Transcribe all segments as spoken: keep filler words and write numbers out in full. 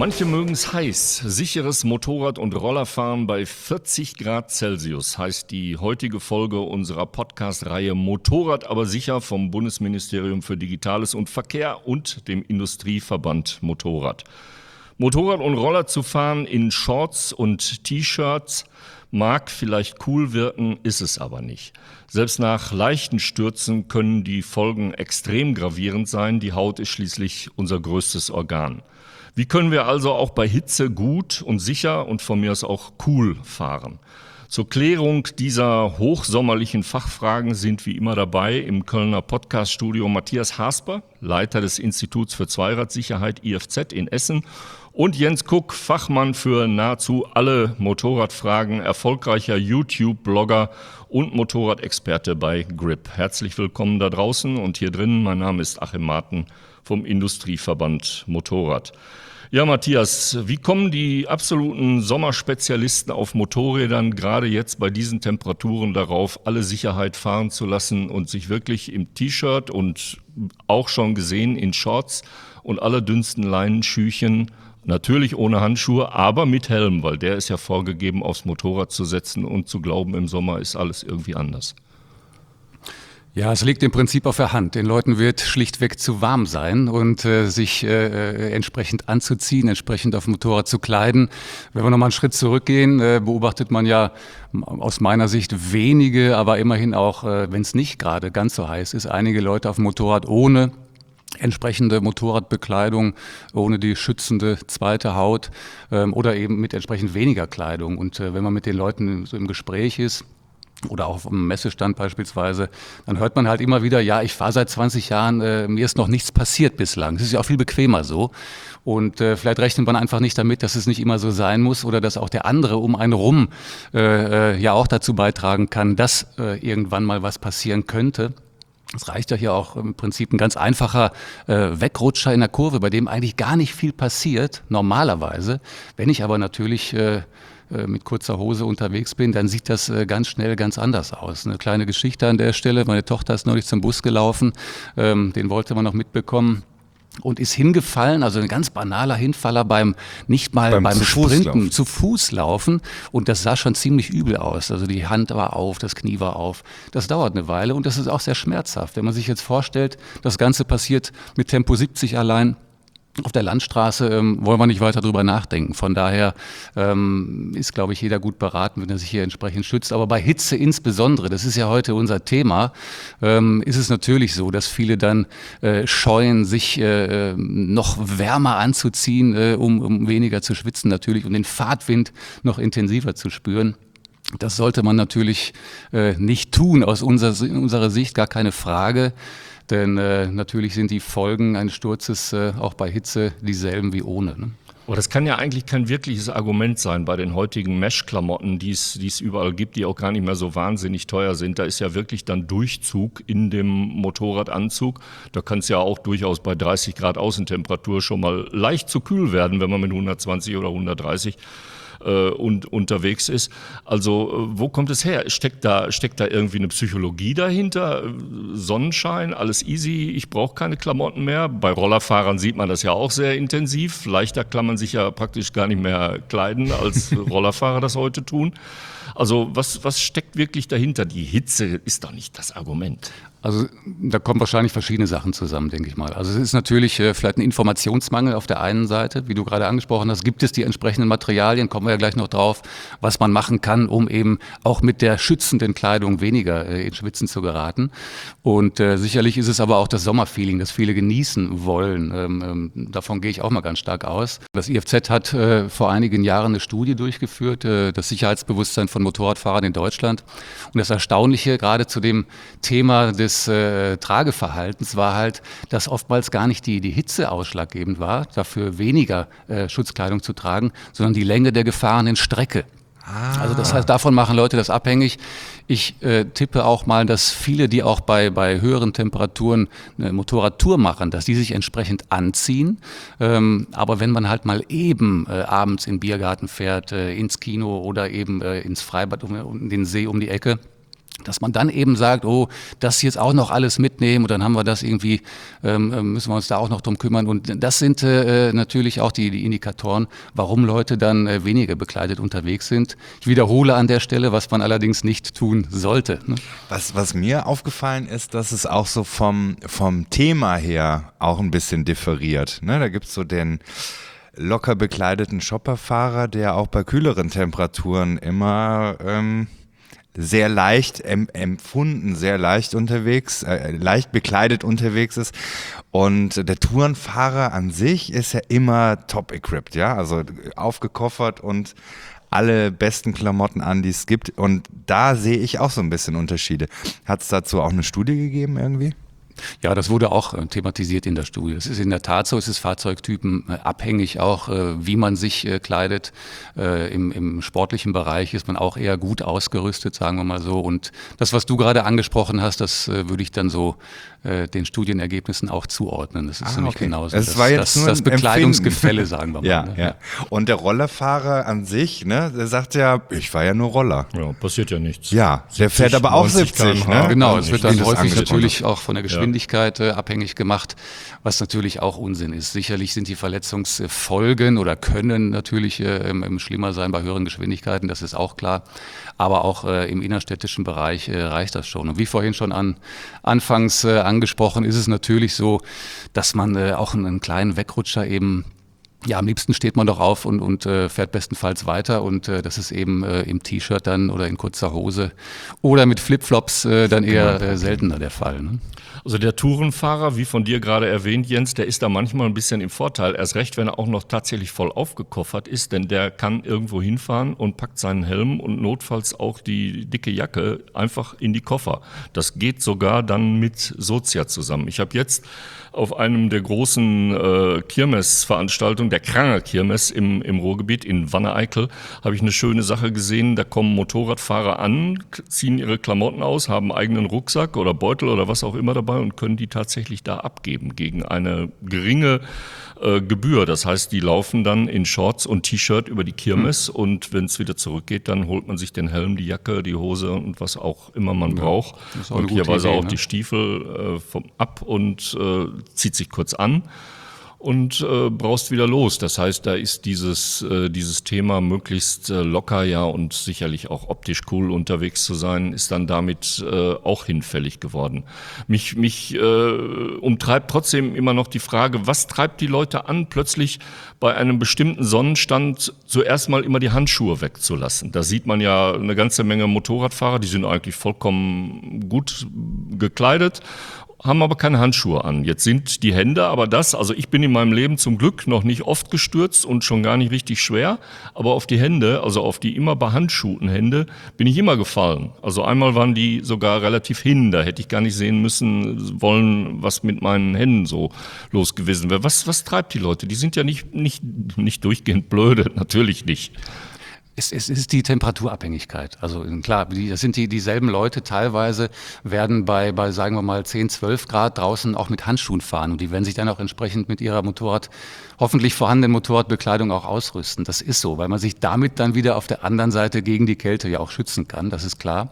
Manche mögen es heiß. Sicheres Motorrad- und Rollerfahren bei vierzig Grad Celsius heißt die heutige Folge unserer Podcast-Reihe Motorrad aber sicher vom Bundesministerium für Digitales und Verkehr und dem Industrieverband Motorrad. Motorrad und Roller zu fahren in Shorts und T-Shirts mag vielleicht cool wirken, ist es aber nicht. Selbst nach leichten Stürzen können die Folgen extrem gravierend sein. Die Haut ist schließlich unser größtes Organ. Wie können wir also auch bei Hitze gut und sicher und von mir aus auch cool fahren? Zur Klärung dieser hochsommerlichen Fachfragen sind wie immer dabei im Kölner Podcaststudio Matthias Hasper, Leiter des Instituts für Zweiradsicherheit I F Z in Essen, und Jens Kuck, Fachmann für nahezu alle Motorradfragen, erfolgreicher YouTube-Blogger und Motorradexperte bei Grip. Herzlich willkommen da draußen und hier drinnen. Mein Name ist Achim Marten vom Industrieverband Motorrad. Ja, Matthias, wie kommen die absoluten Sommerspezialisten auf Motorrädern gerade jetzt bei diesen Temperaturen darauf, alle Sicherheit fahren zu lassen und sich wirklich im T-Shirt und auch schon gesehen in Shorts und allerdünnsten Leinenschüchen, natürlich ohne Handschuhe, aber mit Helm, weil der ist ja vorgegeben, aufs Motorrad zu setzen und zu glauben, im Sommer ist alles irgendwie anders. Ja, es liegt im Prinzip auf der Hand. Den Leuten wird schlichtweg zu warm sein und äh, sich äh, entsprechend anzuziehen, entsprechend auf dem Motorrad zu kleiden. Wenn wir nochmal einen Schritt zurückgehen, äh, beobachtet man ja aus meiner Sicht wenige, aber immerhin auch, äh, wenn es nicht gerade ganz so heiß ist, einige Leute auf dem Motorrad ohne entsprechende Motorradbekleidung, ohne die schützende zweite Haut ähm, oder eben mit entsprechend weniger Kleidung. Und äh, wenn man mit den Leuten so im Gespräch ist, oder auch auf einem Messestand beispielsweise, dann hört man halt immer wieder, ja, ich fahre seit zwanzig Jahren, äh, mir ist noch nichts passiert bislang. Das ist ja auch viel bequemer so. Und äh, vielleicht rechnet man einfach nicht damit, dass es nicht immer so sein muss oder dass auch der andere um einen rum äh, äh, ja auch dazu beitragen kann, dass äh, irgendwann mal was passieren könnte. Es reicht ja hier auch im Prinzip ein ganz einfacher äh, Wegrutscher in der Kurve, bei dem eigentlich gar nicht viel passiert, normalerweise. Wenn ich aber natürlich äh, mit kurzer Hose unterwegs bin, dann sieht das ganz schnell ganz anders aus. Eine kleine Geschichte an der Stelle. Meine Tochter ist neulich zum Bus gelaufen, ähm, den wollte man noch mitbekommen. Und ist hingefallen, also ein ganz banaler Hinfaller beim, nicht mal beim, beim zu Sprinten, zu Fuß laufen. Und das sah schon ziemlich übel aus. Also die Hand war auf, das Knie war auf. Das dauert eine Weile und das ist auch sehr schmerzhaft. Wenn man sich jetzt vorstellt, das Ganze passiert mit Tempo siebzig allein, auf der Landstraße ähm, wollen wir nicht weiter drüber nachdenken. Von daher ähm, ist, glaube ich, jeder gut beraten, wenn er sich hier entsprechend schützt. Aber bei Hitze insbesondere, das ist ja heute unser Thema, ähm, ist es natürlich so, dass viele dann äh, scheuen, sich äh, noch wärmer anzuziehen, äh, um, um weniger zu schwitzen natürlich, um den Fahrtwind noch intensiver zu spüren. Das sollte man natürlich äh, nicht tun, aus unserer, unserer Sicht gar keine Frage. Denn äh, natürlich sind die Folgen eines Sturzes äh, auch bei Hitze dieselben wie ohne. Ne? Aber das kann ja eigentlich kein wirkliches Argument sein bei den heutigen Mesh-Klamotten, die es die es überall gibt, die auch gar nicht mehr so wahnsinnig teuer sind. Da ist ja wirklich dann Durchzug in dem Motorradanzug. Da kann es ja auch durchaus bei dreißig Grad Außentemperatur schon mal leicht zu kühl werden, wenn man mit hundertzwanzig oder hundertdreißig äh, und, unterwegs ist. Also wo kommt es her? Steckt da, steckt da irgendwie eine Psychologie dahinter? Sonnenschein, alles easy, ich brauche keine Klamotten mehr. Bei Rollerfahrern sieht man das ja auch sehr intensiv. Leichter kann man sich ja praktisch gar nicht mehr kleiden, als Rollerfahrer das heute tun. Also was, was steckt wirklich dahinter? Die Hitze ist doch nicht das Argument. Also da kommen wahrscheinlich verschiedene Sachen zusammen, denke ich mal. Also es ist natürlich äh, vielleicht ein Informationsmangel auf der einen Seite, wie du gerade angesprochen hast, gibt es die entsprechenden Materialien, kommen wir ja gleich noch drauf, was man machen kann, um eben auch mit der schützenden Kleidung weniger äh, in Schwitzen zu geraten. Und äh, sicherlich ist es aber auch das Sommerfeeling, das viele genießen wollen. Ähm, ähm, davon gehe ich auch mal ganz stark aus. Das I F Z hat äh, vor einigen Jahren eine Studie durchgeführt, äh, das Sicherheitsbewusstsein von Motorradfahrern in Deutschland. Und das Erstaunliche gerade zu dem Thema des des äh, Trageverhaltens war halt, dass oftmals gar nicht die, die Hitze ausschlaggebend war, dafür weniger äh, Schutzkleidung zu tragen, sondern die Länge der gefahrenen Strecke. Ah. Also das heißt, davon machen Leute das abhängig. Ich äh, tippe auch mal, dass viele, die auch bei, bei höheren Temperaturen eine Motorradtour machen, dass die sich entsprechend anziehen. Ähm, aber wenn man halt mal eben äh, abends in den Biergarten fährt, äh, ins Kino oder eben äh, ins Freibad um, um den See um die Ecke, Dass man dann eben sagt, oh, das jetzt auch noch alles mitnehmen und dann haben wir das irgendwie, ähm, müssen wir uns da auch noch drum kümmern. Und das sind äh, natürlich auch die, die Indikatoren, warum Leute dann äh, weniger bekleidet unterwegs sind. Ich wiederhole an der Stelle, was man allerdings nicht tun sollte. Ne? Was, was mir aufgefallen ist, dass es auch so vom, vom Thema her auch ein bisschen differiert. Ne? Da gibt's so den locker bekleideten Shopperfahrer, der auch bei kühleren Temperaturen immer ähm, sehr leicht em- empfunden, sehr leicht unterwegs, äh, leicht bekleidet unterwegs ist. Und der Tourenfahrer an sich ist ja immer top equipped, ja, also aufgekoffert und alle besten Klamotten an, die es gibt. Und da sehe ich auch so ein bisschen Unterschiede. Hat es dazu auch eine Studie gegeben irgendwie? Ja, das wurde auch äh, thematisiert in der Studie. Es ist in der Tat so, es ist fahrzeugtypen äh, abhängig auch, äh, wie man sich äh, kleidet. Äh, im, Im sportlichen Bereich ist man auch eher gut ausgerüstet, sagen wir mal so. Und das, was du gerade angesprochen hast, das äh, würde ich dann so äh, den Studienergebnissen auch zuordnen. Das ist Ah, nämlich okay. genauso. Das Das, war jetzt das, nur das ein Bekleidungsgefälle, sagen wir mal. Ja, ne? ja. Und der Rollerfahrer an sich, ne, der sagt ja, ich fahre ja nur Roller. Ja, passiert ja nichts. Ja, der fährt aber auch neunzig siebzig, Kilometer pro Stunde. ne? Genau, Und es wird wie dann das häufig angesprochen natürlich auch von der Geschwindigkeit äh, abhängig gemacht, was natürlich auch Unsinn ist. Sicherlich sind die Verletzungsfolgen oder können natürlich äh, im, schlimmer sein bei höheren Geschwindigkeiten, das ist auch klar. Aber auch äh, im innerstädtischen Bereich äh, reicht das schon. Und wie vorhin schon an, anfangs äh, angesprochen, ist es natürlich so, dass man äh, auch einen, einen kleinen Wegrutscher eben ja, am liebsten steht man doch auf und, und äh, fährt bestenfalls weiter und äh, das ist eben äh, im T-Shirt dann oder in kurzer Hose oder mit Flipflops äh, dann eher äh, seltener der Fall. Ne? Also der Tourenfahrer, wie von dir gerade erwähnt, Jens, der ist da manchmal ein bisschen im Vorteil. Erst recht, wenn er auch noch tatsächlich voll aufgekoffert ist, denn der kann irgendwo hinfahren und packt seinen Helm und notfalls auch die dicke Jacke einfach in die Koffer. Das geht sogar dann mit Sozia zusammen. Ich habe jetzt auf einem der großen äh, Kirmesveranstaltungen, der Kranger Kirmes im, im Ruhrgebiet in Wanne-Eickel, habe ich eine schöne Sache gesehen. Da kommen Motorradfahrer an, ziehen ihre Klamotten aus, haben einen eigenen Rucksack oder Beutel oder was auch immer dabei und können die tatsächlich da abgeben gegen eine geringe äh, Gebühr. Das heißt, die laufen dann in Shorts und T-Shirt über die Kirmes mhm. und wenn es wieder zurückgeht, dann holt man sich den Helm, die Jacke, die Hose und was auch immer man ja, braucht. Und möglicherweise auch ne? die Stiefel äh, vom, ab und äh, zieht sich kurz an und äh, braust wieder los. Das heißt, da ist dieses, äh, dieses Thema möglichst äh, locker ja und sicherlich auch optisch cool unterwegs zu sein, ist dann damit äh, auch hinfällig geworden. Mich, mich äh, umtreibt trotzdem immer noch die Frage, was treibt die Leute an, plötzlich bei einem bestimmten Sonnenstand zuerst mal immer die Handschuhe wegzulassen. Da sieht man ja eine ganze Menge Motorradfahrer, die sind eigentlich vollkommen gut gekleidet, haben aber keine Handschuhe an. Jetzt sind die Hände aber das, also ich bin in meinem Leben zum Glück noch nicht oft gestürzt und schon gar nicht richtig schwer, aber auf die Hände, also auf die immer behandschuhten Hände, bin ich immer gefallen. Also einmal waren die sogar relativ hin, da hätte ich gar nicht sehen müssen wollen, was mit meinen Händen so los gewesen wäre. Was, was treibt die Leute? Die sind ja nicht, nicht, nicht durchgehend blöde, natürlich nicht. Es, es ist die Temperaturabhängigkeit. Also klar, die, das sind die dieselben Leute. Teilweise werden bei, bei sagen wir mal zehn, zwölf Grad draußen auch mit Handschuhen fahren und die werden sich dann auch entsprechend mit ihrer Motorrad, hoffentlich vorhandenen Motorradbekleidung auch ausrüsten. Das ist so, weil man sich damit dann wieder auf der anderen Seite gegen die Kälte ja auch schützen kann. Das ist klar.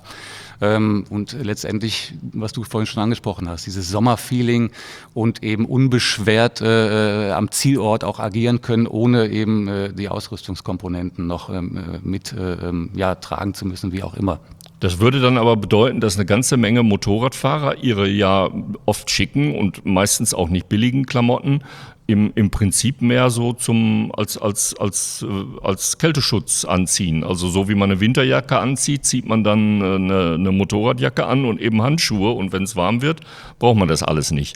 Und letztendlich, was du vorhin schon angesprochen hast, dieses Sommerfeeling und eben unbeschwert äh, am Zielort auch agieren können, ohne eben äh, die Ausrüstungskomponenten noch ähm, mit äh, ja, tragen zu müssen, wie auch immer. Das würde dann aber bedeuten, dass eine ganze Menge Motorradfahrer ihre ja oft schicken und meistens auch nicht billigen Klamotten im, im Prinzip mehr so zum als als als als Kälteschutz anziehen. Also so wie man eine Winterjacke anzieht, zieht man dann eine, eine Motorradjacke an und eben Handschuhe und wenn es warm wird, braucht man das alles nicht.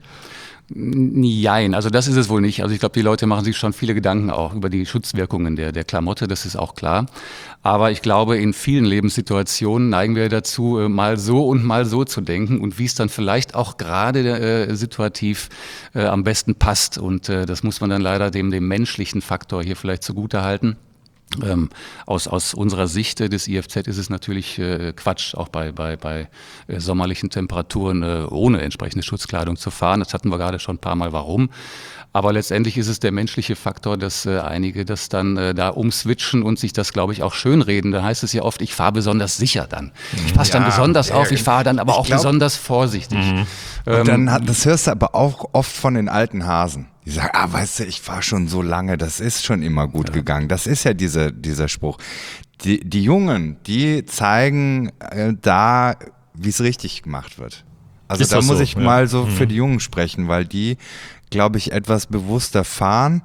Nein, also das ist es wohl nicht. Also ich glaube, die Leute machen sich schon viele Gedanken auch über die Schutzwirkungen der, der Klamotte, das ist auch klar. Aber ich glaube, in vielen Lebenssituationen neigen wir dazu, mal so und mal so zu denken und wie es dann vielleicht auch gerade äh, situativ äh, am besten passt. Und äh, das muss man dann leider dem, dem menschlichen Faktor hier vielleicht zugutehalten. Ähm, aus, aus unserer Sicht äh, des I F Z ist es natürlich äh, Quatsch, auch bei, bei, bei äh, sommerlichen Temperaturen äh, ohne entsprechende Schutzkleidung zu fahren. Das hatten wir gerade schon ein paar Mal, warum. Aber letztendlich ist es der menschliche Faktor, dass äh, einige das dann äh, da umswitchen und sich das, glaube ich, auch schönreden. Da heißt es ja oft, ich fahre besonders sicher dann. Ich passe dann Ja, besonders auf, ich fahre dann aber ich auch glaub, besonders vorsichtig. Mhm. Ähm, Und dann hat, das hörst du aber auch oft von den alten Hasen. Die sagen, ah, weißt du, ich fahre schon so lange, das ist schon immer gut ja. gegangen. Das ist ja diese, dieser Spruch. Die, die Jungen, die zeigen äh, da, wie es richtig gemacht wird. Also ist da muss so? ich ja. mal so mhm. für die Jungen sprechen, weil die, glaube ich, etwas bewusster fahren.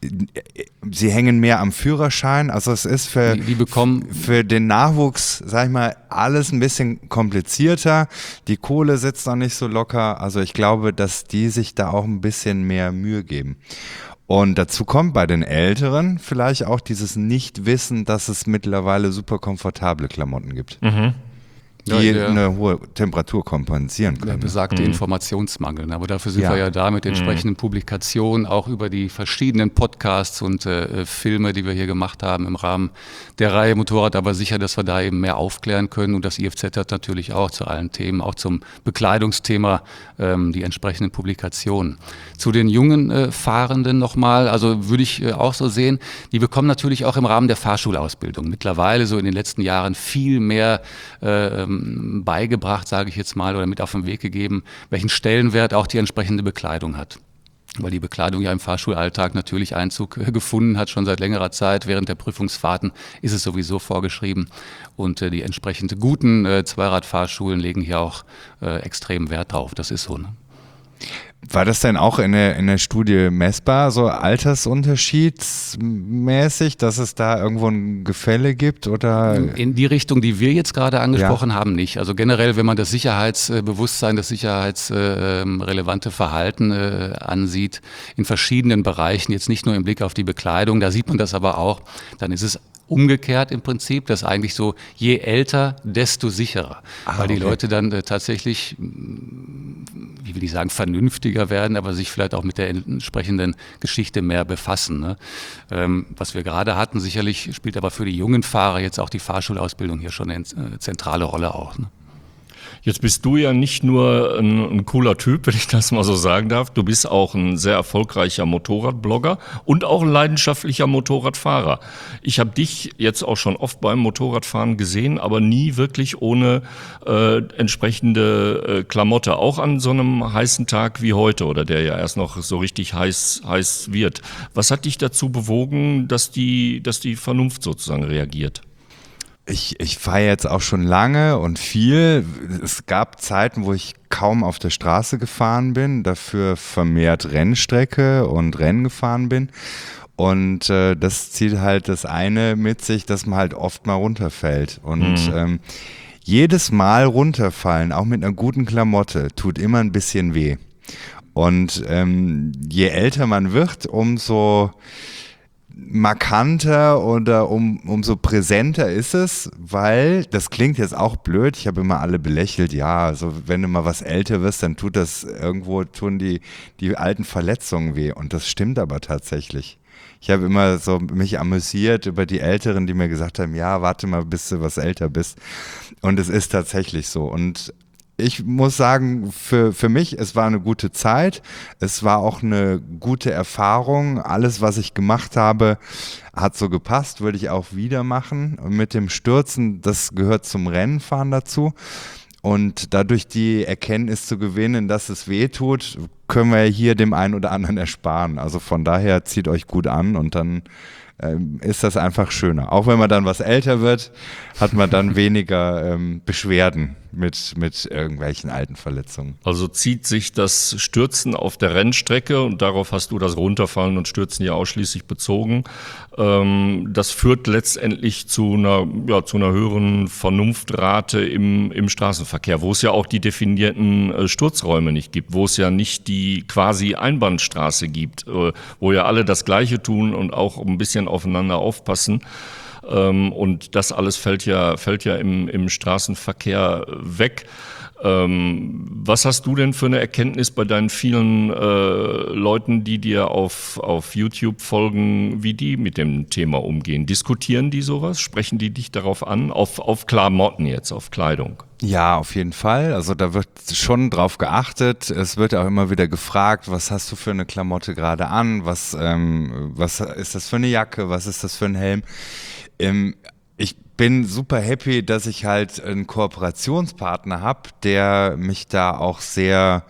Sie hängen mehr am Führerschein. Also es ist für, die, die bekommen für den Nachwuchs, sag ich mal, alles ein bisschen komplizierter. Die Kohle sitzt noch nicht so locker. Also ich glaube, dass die sich da auch ein bisschen mehr Mühe geben. Und dazu kommt bei den Älteren vielleicht auch dieses Nichtwissen, dass es mittlerweile super komfortable Klamotten gibt. Mhm. die ja, der, eine hohe Temperatur kompensieren der können. besagte Mhm. Informationsmangel. Aber dafür sind Ja. wir ja da mit entsprechenden Publikationen, auch über die verschiedenen Podcasts und äh, Filme, die wir hier gemacht haben im Rahmen der Reihe Motorrad, aber sicher, dass wir da eben mehr aufklären können. Und das I F Z hat natürlich auch zu allen Themen, auch zum Bekleidungsthema, ähm, die entsprechenden Publikationen. Zu den jungen äh, Fahrenden nochmal, also würde ich äh, auch so sehen, die bekommen natürlich auch im Rahmen der Fahrschulausbildung mittlerweile so in den letzten Jahren viel mehr äh, beigebracht, sage ich jetzt mal, oder mit auf den Weg gegeben, welchen Stellenwert auch die entsprechende Bekleidung hat. Weil die Bekleidung ja im Fahrschulalltag natürlich Einzug äh, gefunden hat, schon seit längerer Zeit. Während der Prüfungsfahrten ist es sowieso vorgeschrieben. Und äh, die entsprechend guten äh, Zweiradfahrschulen legen hier auch äh, extrem Wert drauf. Das ist so, ne? War das denn auch in der, in der Studie messbar, so altersunterschiedsmäßig, dass es da irgendwo ein Gefälle gibt? Oder? In die Richtung, die wir jetzt gerade angesprochen ja. haben, nicht. Also generell, wenn man das Sicherheitsbewusstsein, das sicherheitsrelevante Verhalten äh, ansieht, in verschiedenen Bereichen, jetzt nicht nur im Blick auf die Bekleidung, da sieht man das aber auch, dann ist es umgekehrt im Prinzip, dass eigentlich so, je älter, desto sicherer. Ah, weil die okay. Leute dann äh, tatsächlich, wie will ich sagen, vernünftiger werden, aber sich vielleicht auch mit der entsprechenden Geschichte mehr befassen. Ne? Ähm, was wir gerade hatten, sicherlich spielt aber für die jungen Fahrer jetzt auch die Fahrschulausbildung hier schon eine äh, zentrale Rolle auch. Ne? Jetzt bist du ja nicht nur ein, ein cooler Typ, wenn ich das mal so sagen darf. Du bist auch ein sehr erfolgreicher Motorradblogger und auch ein leidenschaftlicher Motorradfahrer. Ich habe dich jetzt auch schon oft beim Motorradfahren gesehen, aber nie wirklich ohne äh, entsprechende äh, Klamotte. Auch an so einem heißen Tag wie heute oder der ja erst noch so richtig heiß, heiß wird. Was hat dich dazu bewogen, dass die, dass die Vernunft sozusagen reagiert? Ich, ich fahre jetzt auch schon lange und viel. Es gab Zeiten, wo ich kaum auf der Straße gefahren bin, dafür vermehrt Rennstrecke und Rennen gefahren bin. Und äh, das zieht halt das eine mit sich, dass man halt oft mal runterfällt. Und mhm. ähm, jedes Mal runterfallen, auch mit einer guten Klamotte, tut immer ein bisschen weh. Und ähm, je älter man wird, umso markanter oder um, umso präsenter ist es, weil, das klingt jetzt auch blöd, ich habe immer alle belächelt, ja, also wenn du mal was älter wirst, dann tut das irgendwo, tun die, die alten Verletzungen weh und das stimmt aber tatsächlich. Ich habe immer so mich amüsiert über die Älteren, die mir gesagt haben, ja, warte mal, bis du was älter bist und es ist tatsächlich so und ich muss sagen, für, für mich, es war eine gute Zeit, es war auch eine gute Erfahrung, alles, was ich gemacht habe, hat so gepasst, würde ich auch wieder machen. Und mit dem Stürzen, das gehört zum Rennenfahren dazu und dadurch die Erkenntnis zu gewinnen, dass es weh tut, können wir hier dem einen oder anderen ersparen. Also von daher zieht euch gut an und dann ist das einfach schöner. Auch wenn man dann was älter wird, hat man dann weniger ähm, Beschwerden mit, mit irgendwelchen alten Verletzungen. Also zieht sich das Stürzen auf der Rennstrecke, und darauf hast du das Runterfallen und Stürzen ja ausschließlich bezogen, ähm, das führt letztendlich zu einer, ja, zu einer höheren Vernunftrate im, im Straßenverkehr, wo es ja auch die definierten äh, Sturzräume nicht gibt, wo es ja nicht die quasi Einbahnstraße gibt, äh, wo ja alle das Gleiche tun und auch ein bisschen aufeinander aufpassen. Ähm, und das alles fällt ja, fällt ja im, im Straßenverkehr weg. Ähm, was hast du denn für eine Erkenntnis bei deinen vielen äh, Leuten, die dir auf, auf YouTube folgen, wie die mit dem Thema umgehen? Diskutieren die sowas? Sprechen die dich darauf an? Auf, auf Klamotten jetzt, auf Kleidung? Ja, auf jeden Fall. Also da wird schon drauf geachtet. Es wird auch immer wieder gefragt, was hast du für eine Klamotte gerade an? Was, ähm, was ist das für eine Jacke? Was ist das für ein Helm? Ähm, ich bin super happy, dass ich halt einen Kooperationspartner habe, der mich da auch sehr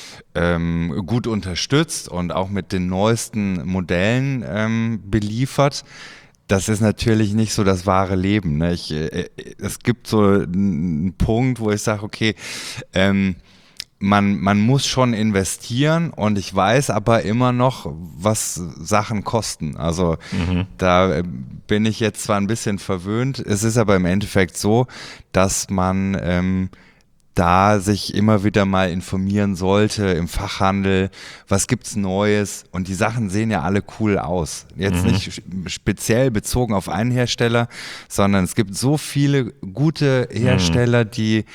ähm, gut unterstützt und auch mit den neuesten Modellen ähm, beliefert. Das ist natürlich nicht so das wahre Leben. Ne? Ich, äh, es gibt so einen Punkt, wo ich sage, okay, ähm, man, man muss schon investieren und ich weiß aber immer noch, was Sachen kosten. Also mhm. da bin ich jetzt zwar ein bisschen verwöhnt, es ist aber im Endeffekt so, dass man ähm, da sich immer wieder mal informieren sollte im Fachhandel, was gibt's Neues, und die Sachen sehen ja alle cool aus. Jetzt mhm. nicht speziell bezogen auf einen Hersteller, sondern es gibt so viele gute Hersteller, mhm. die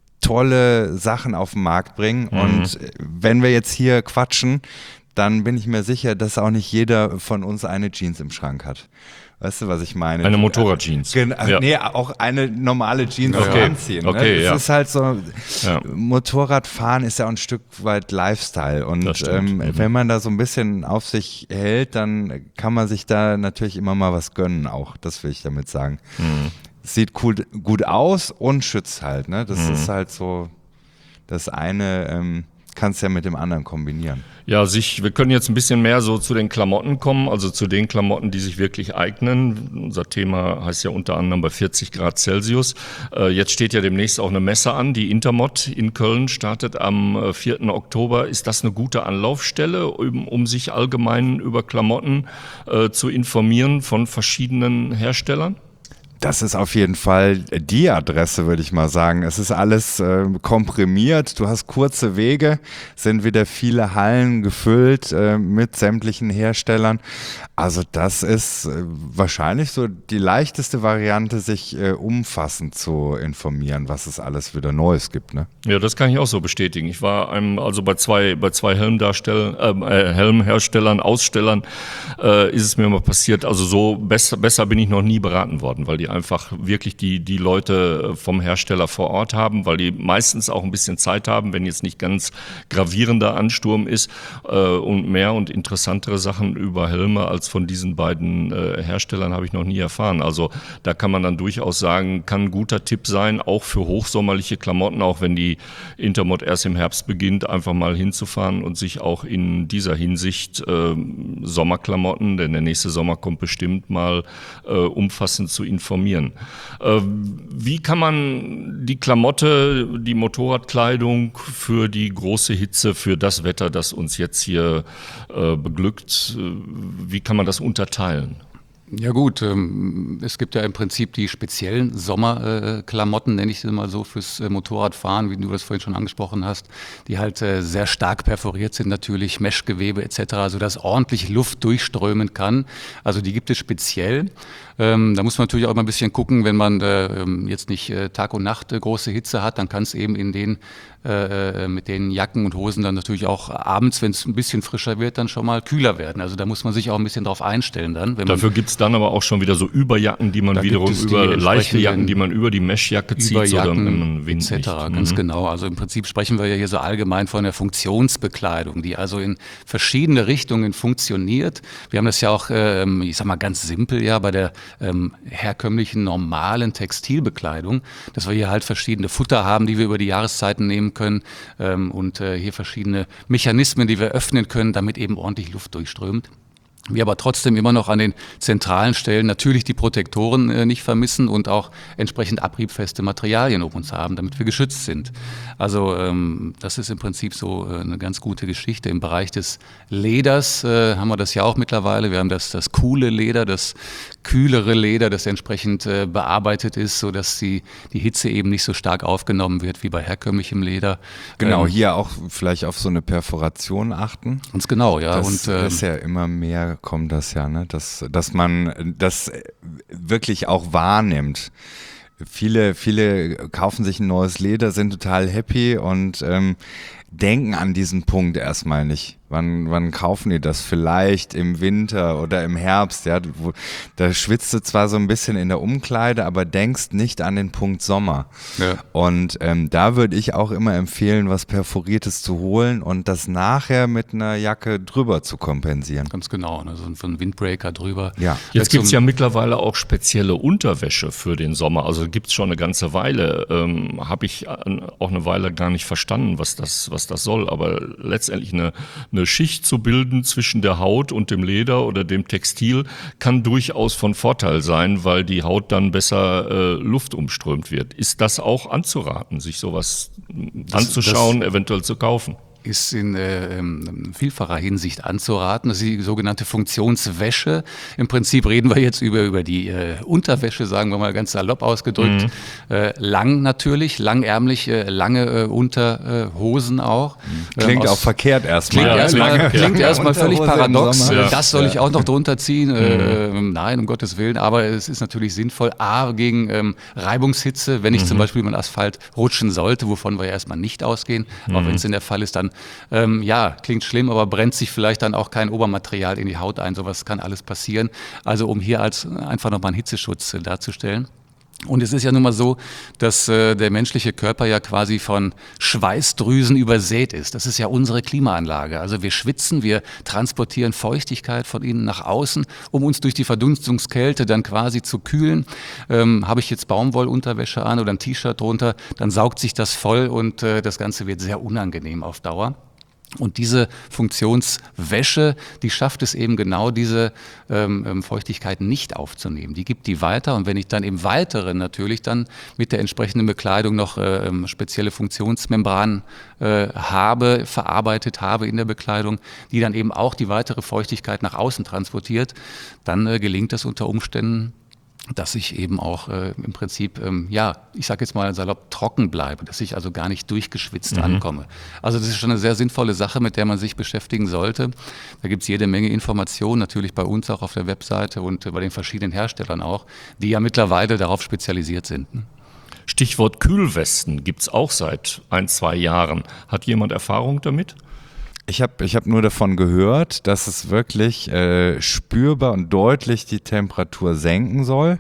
tolle Sachen auf den Markt bringen, mhm. und wenn wir jetzt hier quatschen, dann bin ich mir sicher, dass auch nicht jeder von uns eine Jeans im Schrank hat. Weißt du, was ich meine? Eine Motorrad-Jeans. Genau, ja. Nee, auch eine normale Jeans okay. zu anziehen. Okay, ne? Das ja. ist halt so, ja. Motorradfahren ist ja auch ein Stück weit Lifestyle, und ähm, mhm. wenn man da so ein bisschen auf sich hält, dann kann man sich da natürlich immer mal was gönnen auch, das will ich damit sagen. Mhm. Sieht cool, gut aus und schützt halt, ne? Das mhm. ist halt so, das eine ähm, kannst ja mit dem anderen kombinieren. Ja, sich, wir können jetzt ein bisschen mehr so zu den Klamotten kommen, also zu den Klamotten, die sich wirklich eignen. Unser Thema heißt ja unter anderem bei vierzig Grad Celsius. Äh, jetzt steht ja demnächst auch eine Messe an, die Intermod in Köln startet am vierten Oktober. Ist das eine gute Anlaufstelle, um, um sich allgemein über Klamotten äh, zu informieren von verschiedenen Herstellern? Das ist auf jeden Fall die Adresse, würde ich mal sagen. Es ist alles äh, komprimiert, du hast kurze Wege, sind wieder viele Hallen gefüllt äh, mit sämtlichen Herstellern. Also das ist äh, wahrscheinlich so die leichteste Variante, sich äh, umfassend zu informieren, was es alles wieder Neues gibt. Ne? Ja, das kann ich auch so bestätigen. Ich war einem, also bei zwei, bei zwei Helmdarstellern, äh, Helmherstellern, Ausstellern äh, ist es mir mal passiert. Also so besser, besser bin ich noch nie beraten worden, weil die einfach wirklich die, die Leute vom Hersteller vor Ort haben, weil die meistens auch ein bisschen Zeit haben, wenn jetzt nicht ganz gravierender Ansturm ist, äh, und mehr und interessantere Sachen über Helme als von diesen beiden äh, Herstellern habe ich noch nie erfahren. Also da kann man dann durchaus sagen, kann ein guter Tipp sein, auch für hochsommerliche Klamotten, auch wenn die Intermod erst im Herbst beginnt, einfach mal hinzufahren und sich auch in dieser Hinsicht äh, Sommerklamotten, denn der nächste Sommer kommt bestimmt, mal äh, umfassend zu informieren. Wie kann man die Klamotte, die Motorradkleidung für die große Hitze, für das Wetter, das uns jetzt hier äh, beglückt, wie kann man das unterteilen? Ja gut, ähm, es gibt ja im Prinzip die speziellen Sommerklamotten, äh, nenne ich sie mal so, fürs äh, Motorradfahren, wie du das vorhin schon angesprochen hast, die halt äh, sehr stark perforiert sind natürlich, Meshgewebe et cetera, sodass ordentlich Luft durchströmen kann. Also die gibt es speziell. Ähm, da muss man natürlich auch immer ein bisschen gucken, wenn man äh, jetzt nicht äh, Tag und Nacht äh, große Hitze hat, dann kann es eben in den äh, mit den Jacken und Hosen dann natürlich auch abends, wenn es ein bisschen frischer wird, dann schon mal kühler werden. Also da muss man sich auch ein bisschen drauf einstellen dann. Wenn Dafür gibt es dann aber auch schon wieder so Überjacken, die man wiederum über, leichte Jacken, die man über die Meshjacke zieht, oder im Wind et cetera. Ganz mhm. genau. Also im Prinzip sprechen wir ja hier so allgemein von der Funktionsbekleidung, die also in verschiedene Richtungen funktioniert. Wir haben das ja auch, ähm, ich sag mal ganz simpel ja, bei der ähm, herkömmlichen, normalen Textilbekleidung, dass wir hier halt verschiedene Futter haben, die wir über die Jahreszeiten nehmen können, ähm, und äh, hier verschiedene Mechanismen, die wir öffnen können, damit eben ordentlich Luft durchströmt. Wir aber trotzdem immer noch an den zentralen Stellen natürlich die Protektoren äh, nicht vermissen und auch entsprechend abriebfeste Materialien um uns haben, damit wir geschützt sind. Also ähm, das ist im Prinzip so äh, eine ganz gute Geschichte. Im Bereich des Leders äh, haben wir das ja auch mittlerweile. Wir haben das, das coole Leder, das kühlere Leder, das entsprechend äh, bearbeitet ist, sodass die, die Hitze eben nicht so stark aufgenommen wird wie bei herkömmlichem Leder. Genau, ähm, hier auch vielleicht auf so eine Perforation achten. Ganz genau, ja. Das und, äh, ist ja immer mehr, kommt das ja, ne? dass, dass man das wirklich auch wahrnimmt. Viele, viele kaufen sich ein neues Leder, sind total happy und ähm, denken an diesen Punkt erstmal nicht. Wann, wann kaufen die das? Vielleicht im Winter oder im Herbst, ja. Wo, da schwitzt du zwar so ein bisschen in der Umkleide, aber denkst nicht an den Punkt Sommer. Ja. Und ähm, da würde ich auch immer empfehlen, was Perforiertes zu holen und das nachher mit einer Jacke drüber zu kompensieren. Ganz genau, also so ein Windbreaker drüber. Ja. Jetzt gibt es ja mittlerweile auch spezielle Unterwäsche für den Sommer. Also gibt es schon eine ganze Weile. Ähm, Habe ich auch eine Weile gar nicht verstanden, was das, was das soll. Aber letztendlich eine, eine Schicht zu bilden zwischen der Haut und dem Leder oder dem Textil kann durchaus von Vorteil sein, weil die Haut dann besser äh, Luft umströmt wird. Ist das auch anzuraten, sich sowas das, anzuschauen, das eventuell zu kaufen? Ist in äh, vielfacher Hinsicht anzuraten. Das ist die sogenannte Funktionswäsche. Im Prinzip reden wir jetzt über, über die äh, Unterwäsche, sagen wir mal ganz salopp ausgedrückt. Mhm. Äh, lang natürlich, langärmlich, äh, lange äh, Unterhosen auch. Klingt ähm, aus, auch verkehrt erstmal. Klingt ja, erstmal, ja. klingt erstmal völlig paradox. Ja. Das soll ich auch noch drunter ziehen. Mhm. Äh, nein, um Gottes Willen. Aber es ist natürlich sinnvoll, A, gegen ähm, Reibungshitze, wenn ich mhm. zum Beispiel über den Asphalt rutschen sollte, wovon wir ja erstmal nicht ausgehen. Mhm. Aber wenn es in der Fall ist, dann Ähm, ja, klingt schlimm, aber brennt sich vielleicht dann auch kein Obermaterial in die Haut ein. Sowas kann alles passieren. Also um hier als einfach nochmal einen Hitzeschutz äh, darzustellen. Und es ist ja nun mal so, dass äh, der menschliche Körper ja quasi von Schweißdrüsen übersät ist. Das ist ja unsere Klimaanlage. Also wir schwitzen, wir transportieren Feuchtigkeit von innen nach außen, um uns durch die Verdunstungskälte dann quasi zu kühlen. Ähm, habe ich jetzt Baumwollunterwäsche an oder ein T-Shirt drunter, dann saugt sich das voll und äh, das Ganze wird sehr unangenehm auf Dauer. Und diese Funktionswäsche, die schafft es eben genau, diese ähm, Feuchtigkeit nicht aufzunehmen. Die gibt die weiter und wenn ich dann im Weiteren natürlich dann mit der entsprechenden Bekleidung noch äh, spezielle Funktionsmembranen äh, habe, verarbeitet habe in der Bekleidung, die dann eben auch die weitere Feuchtigkeit nach außen transportiert, dann äh, gelingt das unter Umständen, dass ich eben auch äh, im Prinzip, ähm, ja, ich sage jetzt mal salopp, trocken bleibe, dass ich also gar nicht durchgeschwitzt mhm. ankomme. Also das ist schon eine sehr sinnvolle Sache, mit der man sich beschäftigen sollte. Da gibt es jede Menge Informationen, natürlich bei uns auch auf der Webseite und äh, bei den verschiedenen Herstellern auch, die ja mittlerweile darauf spezialisiert sind. Ne? Stichwort Kühlwesten gibt es auch seit ein, zwei Jahren. Hat jemand Erfahrung damit? Ich habe ich hab nur davon gehört, dass es wirklich äh, spürbar und deutlich die Temperatur senken soll.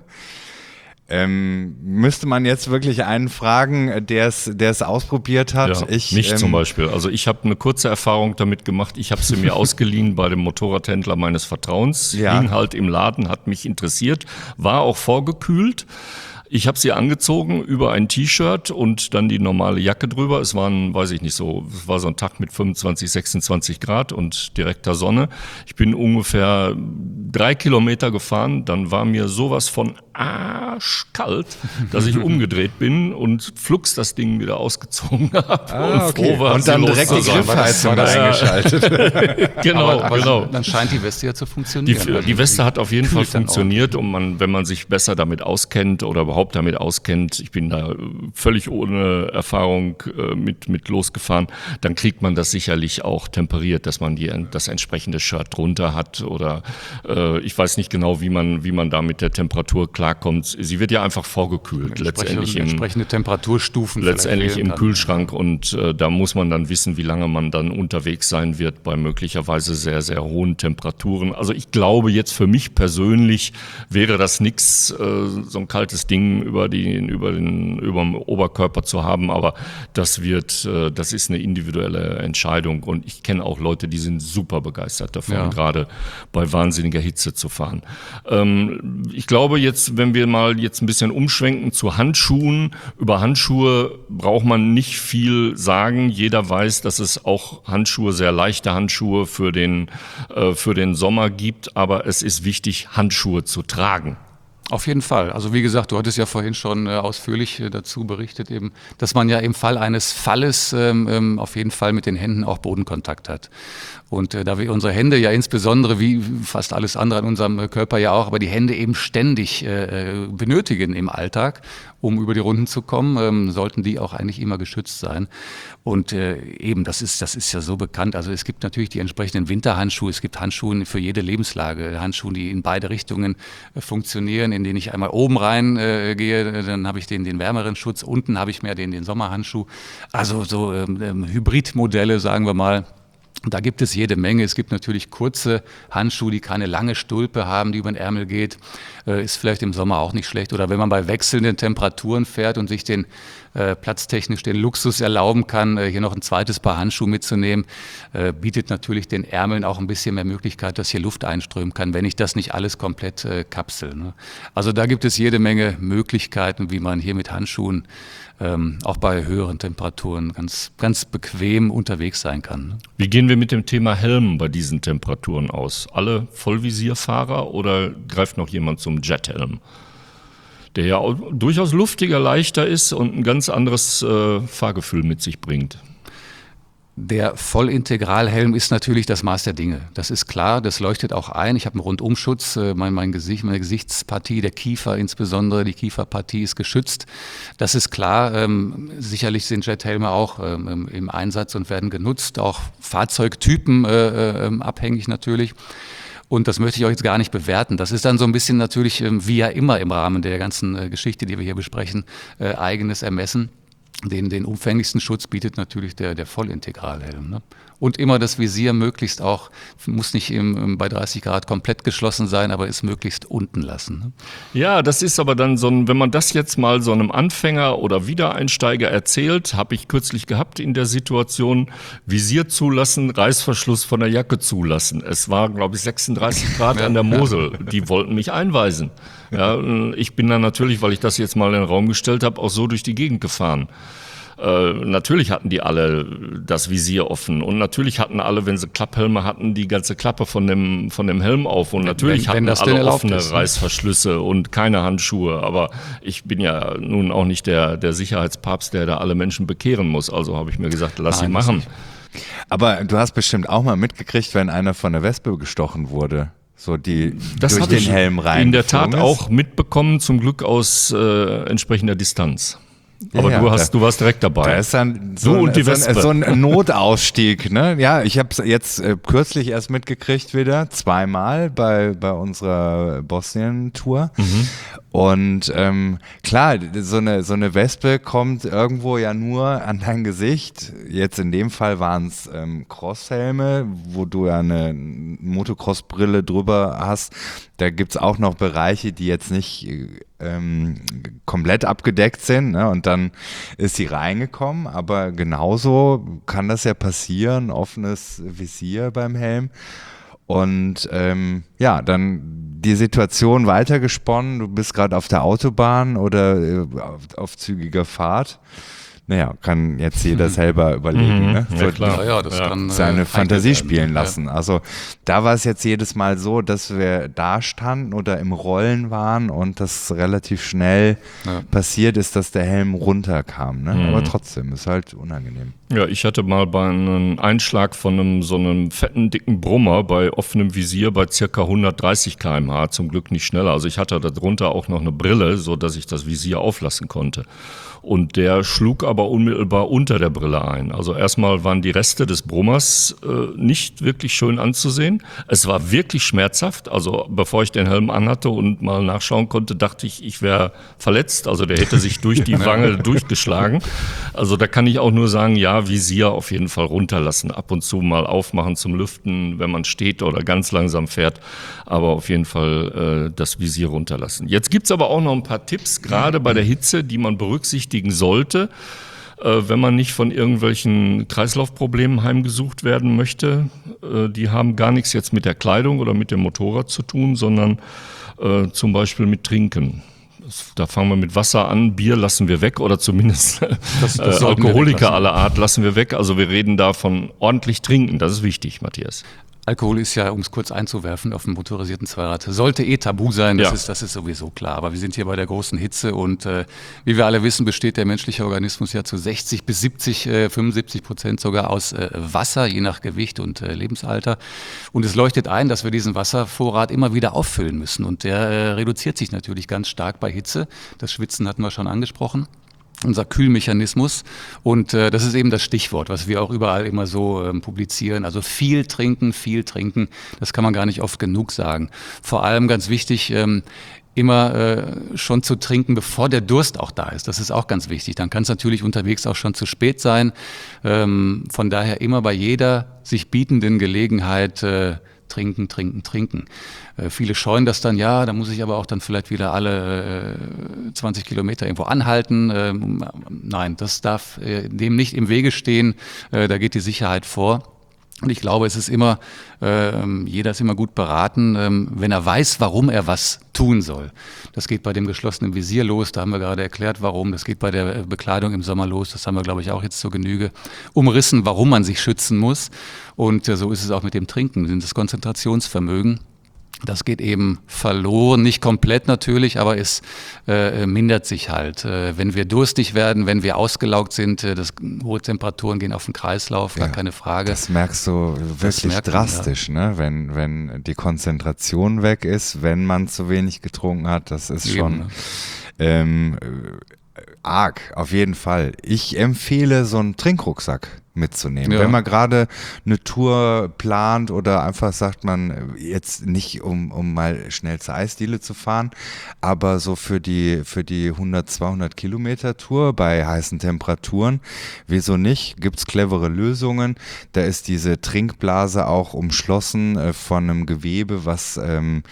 Ähm, müsste man jetzt wirklich einen fragen, der es der es ausprobiert hat? Ja, ich, mich ähm, zum Beispiel. Also ich habe eine kurze Erfahrung damit gemacht. Ich habe sie mir ausgeliehen bei dem Motorradhändler meines Vertrauens. Ja. Hing halt im Laden, hat mich interessiert, war auch vorgekühlt. Ich habe sie angezogen über ein T-Shirt und dann die normale Jacke drüber. Es waren, weiß ich nicht so, es war so ein Tag mit fünfundzwanzig, sechsundzwanzig Grad und direkter Sonne. Ich bin ungefähr drei Kilometer gefahren. Dann war mir sowas von arschkalt, dass ich umgedreht bin und flugs das Ding wieder ausgezogen habe. Ah, und okay. froh war, und dann direkt die Griffheizung eingeschaltet. Genau, aber, aber genau. Dann scheint die Weste ja zu funktionieren. Die, die Weste hat auf jeden Fall funktioniert auch. Und man, wenn man sich besser damit auskennt oder überhaupt damit auskennt, ich bin da völlig ohne Erfahrung äh, mit, mit losgefahren, dann kriegt man das sicherlich auch temperiert, dass man die, das entsprechende Shirt drunter hat oder äh, ich weiß nicht genau, wie man, wie man da mit der Temperatur klarkommt. Sie wird ja einfach vorgekühlt, letztendlich im, entsprechende Temperaturstufen letztendlich im dann. Kühlschrank und äh, da muss man dann wissen, wie lange man dann unterwegs sein wird bei möglicherweise sehr, sehr hohen Temperaturen. Also ich glaube jetzt für mich persönlich wäre das nichts, äh, so ein kaltes Ding über die, über den, über den Oberkörper zu haben, aber das wird, äh, das ist eine individuelle Entscheidung und ich kenne auch Leute, die sind super begeistert davon, ja. gerade bei wahnsinniger Hitze zu fahren. Ähm, ich glaube jetzt, wenn wir mal jetzt ein bisschen umschwenken zu Handschuhen, über Handschuhe braucht man nicht viel sagen. Jeder weiß, dass es auch Handschuhe, sehr leichte Handschuhe für den, äh, für den Sommer gibt, aber es ist wichtig, Handschuhe zu tragen. Auf jeden Fall. Also wie gesagt, du hattest ja vorhin schon äh, ausführlich äh, dazu berichtet, eben, dass man ja im Fall eines Falles ähm, ähm, auf jeden Fall mit den Händen auch Bodenkontakt hat. Und äh, da wir unsere Hände ja insbesondere, wie fast alles andere an unserem äh, Körper ja auch, aber die Hände eben ständig äh, benötigen im Alltag, um über die Runden zu kommen, ähm, sollten die auch eigentlich immer geschützt sein. Und äh, eben, das ist, das ist ja so bekannt. Also es gibt natürlich die entsprechenden Winterhandschuhe, es gibt Handschuhe für jede Lebenslage, Handschuhe, die in beide Richtungen äh, funktionieren. in denen ich einmal oben rein äh, gehe, dann habe ich den, den wärmeren Schutz, unten habe ich mehr den, den Sommerhandschuh. Also so ähm, Hybridmodelle, sagen wir mal. Da gibt es jede Menge. Es gibt natürlich kurze Handschuhe, die keine lange Stulpe haben, die über den Ärmel geht. Äh, ist vielleicht im Sommer auch nicht schlecht. Oder wenn man bei wechselnden Temperaturen fährt und sich den äh, platztechnisch den Luxus erlauben kann, äh, hier noch ein zweites Paar Handschuhe mitzunehmen, äh, bietet natürlich den Ärmeln auch ein bisschen mehr Möglichkeit, dass hier Luft einströmen kann, wenn ich das nicht alles komplett äh, kapsel. Ne? Also da gibt es jede Menge Möglichkeiten, wie man hier mit Handschuhen ähm, auch bei höheren Temperaturen ganz, ganz bequem unterwegs sein kann. Ne? Wie gehen wir mit dem Thema Helm bei diesen Temperaturen aus? Alle Vollvisierfahrer oder greift noch jemand zum Jethelm? Der ja auch durchaus luftiger, leichter ist und ein ganz anderes äh, Fahrgefühl mit sich bringt. Der Vollintegralhelm ist natürlich das Maß der Dinge. Das ist klar, das leuchtet auch ein. Ich habe einen Rundumschutz, mein, mein Gesicht, meine Gesichtspartie, der Kiefer insbesondere, die Kieferpartie ist geschützt. Das ist klar. Ähm, sicherlich sind Jethelme auch ähm, im Einsatz und werden genutzt, auch Fahrzeugtypen äh, äh, abhängig natürlich. Und das möchte ich auch jetzt gar nicht bewerten. Das ist dann so ein bisschen natürlich, ähm, wie ja immer im Rahmen der ganzen äh, Geschichte, die wir hier besprechen, äh, eigenes Ermessen. Den, den umfänglichsten Schutz bietet natürlich der, der Vollintegralhelm. Ne? Und immer das Visier möglichst auch, muss nicht im, bei dreißig Grad komplett geschlossen sein, aber ist möglichst unten lassen. Ne? Ja, das ist aber dann so ein, wenn man das jetzt mal so einem Anfänger oder Wiedereinsteiger erzählt, habe ich kürzlich gehabt in der Situation, Visier zulassen, Reißverschluss von der Jacke zulassen. Es war, glaube ich, sechsunddreißig Grad an der Mosel. Die wollten mich einweisen. Ja, ich bin dann natürlich, weil ich das jetzt mal in den Raum gestellt habe, auch so durch die Gegend gefahren. Äh, natürlich hatten die alle das Visier offen und natürlich hatten alle, wenn sie Klapphelme hatten, die ganze Klappe von dem, von dem Helm auf und natürlich wenn, wenn hatten alle offene ist, ne? Reißverschlüsse und keine Handschuhe, aber ich bin ja nun auch nicht der, der Sicherheitspapst, der da alle Menschen bekehren muss, also habe ich mir gesagt, lass sie machen. Aber du hast bestimmt auch mal mitgekriegt, wenn einer von der Wespe gestochen wurde. So die das durch den Helm rein. In der Tat auch mitbekommen, zum Glück aus äh, entsprechender Distanz. Aber ja, du ja, hast, da, du warst direkt dabei. Da ist dann so, du und die so, Wespe. ein, so ein Notausstieg, ne? Ja, ich habe es jetzt äh, kürzlich erst mitgekriegt wieder, zweimal bei, bei unserer Bosnien-Tour. Mhm. Und ähm, klar, so eine, so eine Wespe kommt irgendwo ja nur an dein Gesicht. Jetzt in dem Fall waren es ähm, Crosshelme, wo du ja eine Motocross-Brille drüber hast. Da gibt's auch noch Bereiche, die jetzt nicht ähm, komplett abgedeckt sind, ne? Und dann ist sie reingekommen. Aber genauso kann das ja passieren, offenes Visier beim Helm. Und ähm, ja, dann die Situation weitergesponnen, du bist gerade auf der Autobahn oder äh, auf, auf zügiger Fahrt. Naja, kann jetzt jeder selber überlegen, Mhm, ne? ja, So, klar. Ja, ja, das Ja. kann, seine äh, Fantasie werden. spielen lassen. Also da war es jetzt jedes Mal so, dass wir da standen oder im Rollen waren und das relativ schnell Ja. passiert ist, dass der Helm runterkam. Ne? Mhm. Aber trotzdem, ist halt unangenehm. Ja, ich hatte mal bei einem Einschlag von einem so einem fetten, dicken Brummer bei offenem Visier bei circa hundertdreißig Kilometer pro Stunde, zum Glück nicht schneller. Also ich hatte darunter auch noch eine Brille, so dass ich das Visier auflassen konnte. Und der schlug aber unmittelbar unter der Brille ein. Also erstmal waren die Reste des Brummers äh, nicht wirklich schön anzusehen. Es war wirklich schmerzhaft. Also bevor ich den Helm anhatte und mal nachschauen konnte, dachte ich, ich wäre verletzt. Also der hätte sich durch die Wange durchgeschlagen. Also da kann ich auch nur sagen, ja, Visier auf jeden Fall runterlassen. Ab und zu mal aufmachen zum Lüften, wenn man steht oder ganz langsam fährt. Aber auf jeden Fall äh, das Visier runterlassen. Jetzt gibt's aber auch noch ein paar Tipps, gerade bei der Hitze, die man berücksichtigen sollte, äh, wenn man nicht von irgendwelchen Kreislaufproblemen heimgesucht werden möchte. Äh, die haben gar nichts jetzt mit der Kleidung oder mit dem Motorrad zu tun, sondern äh, zum Beispiel mit Trinken. Das, da fangen wir mit Wasser an, Bier lassen wir weg oder zumindest Das- das äh, sollten wir Alkoholiker weglassen. aller Art lassen wir weg. Also wir reden da von ordentlich trinken, das ist wichtig, Matthias. Alkohol ist ja, um es kurz einzuwerfen, auf dem motorisierten Zweirad, sollte eh tabu sein, das, Ja. ist, das ist sowieso klar. Aber wir sind hier bei der großen Hitze und äh, wie wir alle wissen, besteht der menschliche Organismus ja zu sechzig bis siebzig, äh, fünfundsiebzig Prozent sogar aus äh, Wasser, je nach Gewicht und äh, Lebensalter. Und es leuchtet ein, dass wir diesen Wasservorrat immer wieder auffüllen müssen. Und der äh, reduziert sich natürlich ganz stark bei Hitze. Das Schwitzen hatten wir schon angesprochen. Unser Kühlmechanismus. Und äh, das ist eben das Stichwort, was wir auch überall immer so ähm, publizieren. Also viel trinken, viel trinken, das kann man gar nicht oft genug sagen. Vor allem ganz wichtig, ähm, immer äh, schon zu trinken, bevor der Durst auch da ist. Das ist auch ganz wichtig. Dann kann es natürlich unterwegs auch schon zu spät sein. Ähm, von daher immer bei jeder sich bietenden Gelegenheit äh, trinken, trinken, trinken. Äh, viele scheuen das dann, ja, da muss ich aber auch dann vielleicht wieder alle äh, zwanzig Kilometer irgendwo anhalten. Ähm, nein, das darf äh, dem nicht im Wege stehen. Äh, da geht die Sicherheit vor. Und ich glaube, es ist immer, äh, jeder ist immer gut beraten, ähm, wenn er weiß, warum er was tun soll. Das geht bei dem geschlossenen Visier los, da haben wir gerade erklärt, warum. Das geht bei der Bekleidung im Sommer los, das haben wir, glaube ich, auch jetzt zur Genüge umrissen, warum man sich schützen muss. Und äh, so ist es auch mit dem Trinken, das Konzentrationsvermögen. Das geht eben verloren, nicht komplett natürlich, aber es äh, mindert sich halt. Äh, wenn wir durstig werden, wenn wir ausgelaugt sind, äh, das, hohe Temperaturen gehen auf den Kreislauf, gar ja, keine Frage. Das merkst du wirklich drastisch, man, ja. ne? wenn, wenn die Konzentration weg ist, wenn man zu wenig getrunken hat, das ist eben, schon... Ne? Ähm, arg, auf jeden Fall. Ich empfehle, so einen Trinkrucksack mitzunehmen. Ja. Wenn man gerade eine Tour plant oder einfach sagt man, jetzt nicht um, um mal schnell zur Eisdiele zu fahren, aber so für die, für die hundert, zweihundert Kilometer Tour bei heißen Temperaturen, wieso nicht? Gibt's clevere Lösungen. Da ist diese Trinkblase auch umschlossen äh, von einem Gewebe, was ähm,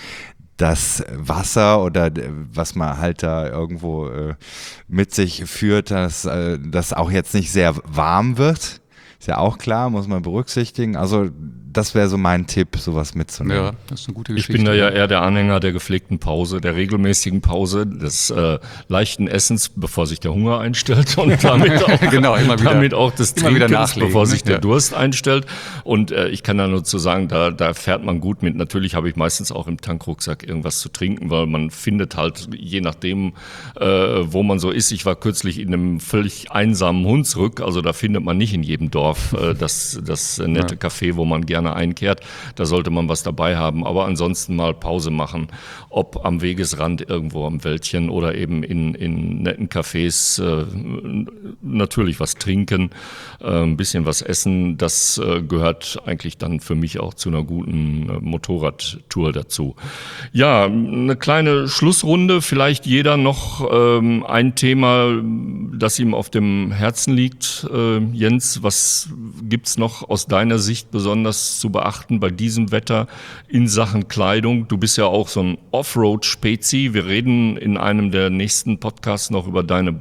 das Wasser oder was man halt da irgendwo äh, mit sich führt, dass äh, das auch jetzt nicht sehr warm wird. Ist ja auch klar, muss man berücksichtigen. Also das wäre so mein Tipp, sowas mitzunehmen. Ja, das ist eine gute Geschichte. Ich bin da ja eher der Anhänger der gepflegten Pause, der regelmäßigen Pause, des äh, leichten Essens, bevor sich der Hunger einstellt und damit auch, genau, immer wieder, damit auch des Trinkens, bevor sich der ja. Durst einstellt. Und äh, ich kann da nur zu sagen, da, da fährt man gut mit. Natürlich habe ich meistens auch im Tankrucksack irgendwas zu trinken, weil man findet halt, je nachdem, äh, wo man so ist. Ich war kürzlich in einem völlig einsamen Hunsrück, also da findet man nicht in jedem Dorf äh, das, das nette ja. Café, wo man gerne einkehrt, da sollte man was dabei haben, aber ansonsten mal Pause machen, ob am Wegesrand irgendwo am Wäldchen oder eben in, in netten Cafés, äh, natürlich was trinken, äh, ein bisschen was essen, das äh, gehört eigentlich dann für mich auch zu einer guten äh, Motorradtour dazu. Ja, eine kleine Schlussrunde, vielleicht jeder noch ähm, ein Thema, das ihm auf dem Herzen liegt. Äh, Jens, was gibt's noch aus deiner Sicht besonders zu beachten bei diesem Wetter in Sachen Kleidung? Du bist ja auch so ein Offroad-Spezi. Wir reden in einem der nächsten Podcasts noch über deine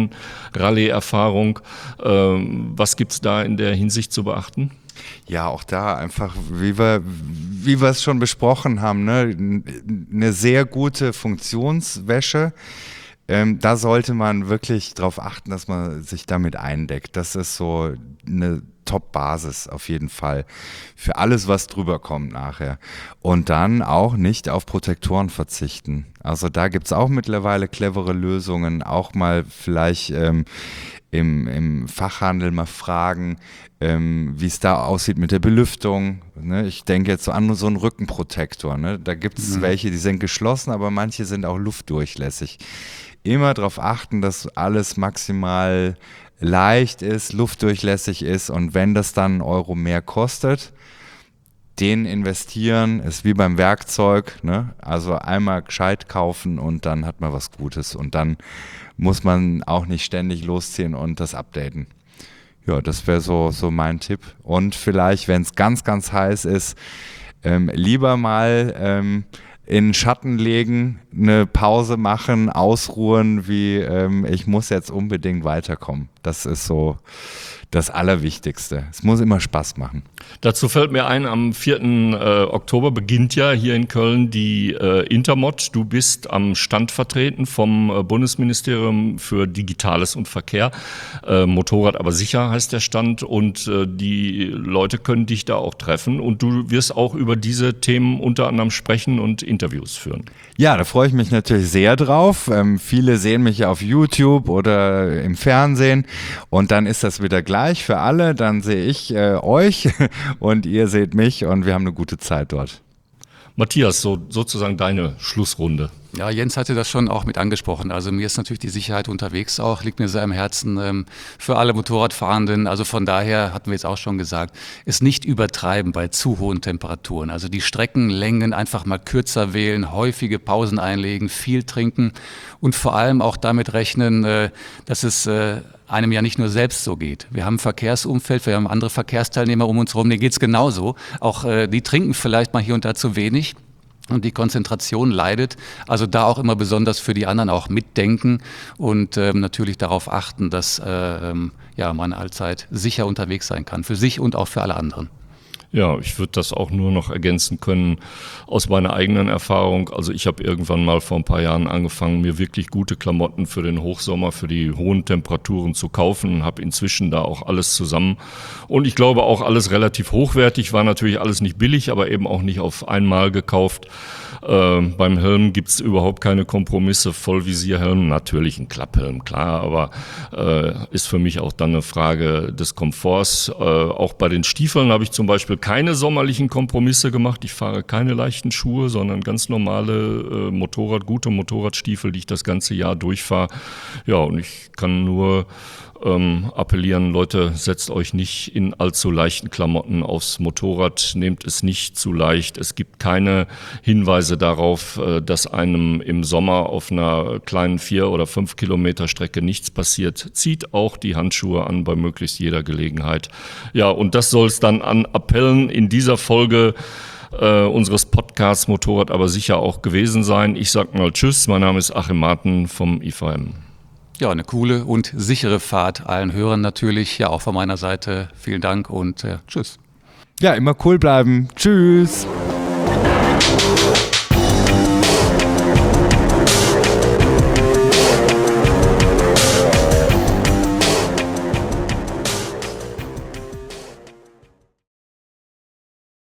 Bosnien-Rallye-Erfahrung. Ähm, was gibt's da in der Hinsicht zu beachten? Ja, auch da einfach, wie wir, wie wir es schon besprochen haben, ne, eine sehr gute Funktionswäsche. Ähm, da sollte man wirklich darauf achten, dass man sich damit eindeckt. Das ist so eine Top-Basis auf jeden Fall für alles, was drüber kommt nachher. Und dann auch nicht auf Protektoren verzichten. Also da gibt es auch mittlerweile clevere Lösungen, auch mal vielleicht ähm, im, im Fachhandel mal fragen, ähm, wie es da aussieht mit der Belüftung. Ne? Ich denke jetzt so an so einen Rückenprotektor. Ne? Da gibt es mhm. welche, die sind geschlossen, aber manche sind auch luftdurchlässig. Immer darauf achten, dass alles maximal leicht ist, luftdurchlässig ist und wenn das dann einen Euro mehr kostet, den investieren, ist wie beim Werkzeug, ne? Also einmal gescheit kaufen und dann hat man was Gutes und dann muss man auch nicht ständig losziehen und das updaten. Ja, das wäre so, so mein Tipp. Und vielleicht, wenn es ganz, ganz heiß ist, ähm, lieber mal ähm, in den Schatten legen, eine Pause machen, ausruhen, wie ähm, ich muss jetzt unbedingt weiterkommen. Das ist so das Allerwichtigste. Es muss immer Spaß machen. Dazu fällt mir ein, am vierten Oktober beginnt ja hier in Köln die äh, Intermod. Du bist am Stand vertreten vom äh, Bundesministerium für Digitales und Verkehr. Äh, Motorrad aber sicher heißt der Stand und äh, die Leute können dich da auch treffen und du wirst auch über diese Themen unter anderem sprechen und Interviews führen. Ja, da freue ich mich natürlich sehr drauf. Ähm, viele sehen mich ja auf YouTube oder im Fernsehen und dann ist das wieder gleich für alle. Dann sehe ich äh, euch und ihr seht mich und wir haben eine gute Zeit dort. Matthias, so sozusagen deine Schlussrunde. Ja, Jens hatte das schon auch mit angesprochen. Also mir ist natürlich die Sicherheit unterwegs auch, liegt mir sehr am Herzen ähm, für alle Motorradfahrenden. Also von daher, hatten wir jetzt auch schon gesagt, es nicht übertreiben bei zu hohen Temperaturen. Also die Streckenlängen einfach mal kürzer wählen, häufige Pausen einlegen, viel trinken und vor allem auch damit rechnen, äh, dass es äh, einem ja nicht nur selbst so geht. Wir haben ein Verkehrsumfeld, wir haben andere Verkehrsteilnehmer um uns herum, denen geht es genauso. Auch äh, die trinken vielleicht mal hier und da zu wenig. Und die Konzentration leidet, also da auch immer besonders für die anderen auch mitdenken und ähm, natürlich darauf achten, dass äh, ähm, ja, man allzeit sicher unterwegs sein kann, für sich und auch für alle anderen. Ja, ich würde das auch nur noch ergänzen können aus meiner eigenen Erfahrung. Also ich habe irgendwann mal vor ein paar Jahren angefangen, mir wirklich gute Klamotten für den Hochsommer, für die hohen Temperaturen zu kaufen und habe inzwischen da auch alles zusammen. Und ich glaube auch alles relativ hochwertig, war natürlich alles nicht billig, aber eben auch nicht auf einmal gekauft. Äh, beim Helm gibt's überhaupt keine Kompromisse, Vollvisierhelm, natürlich ein Klapphelm, klar, aber äh, ist für mich auch dann eine Frage des Komforts. Äh, auch bei den Stiefeln habe ich zum Beispiel keine sommerlichen Kompromisse gemacht. Ich fahre keine leichten Schuhe, sondern ganz normale äh, Motorrad, gute Motorradstiefel, die ich das ganze Jahr durchfahre. Ja, und ich kann nur ähm, appellieren, Leute, setzt euch nicht in allzu leichten Klamotten aufs Motorrad, nehmt es nicht zu leicht. Es gibt keine Hinweise darauf, äh, dass einem im Sommer auf einer kleinen vier oder fünf Kilometer Strecke nichts passiert. Zieht auch die Handschuhe an bei möglichst jeder Gelegenheit. Ja, und das soll es dann an Appellen in dieser Folge äh, unseres Podcasts Motorrad aber sicher auch gewesen sein. Ich sag mal Tschüss, mein Name ist Achim Marten vom I V M. Ja, eine coole und sichere Fahrt allen Hörern natürlich. Ja, auch von meiner Seite vielen Dank und äh, tschüss. Ja, immer cool bleiben. Tschüss.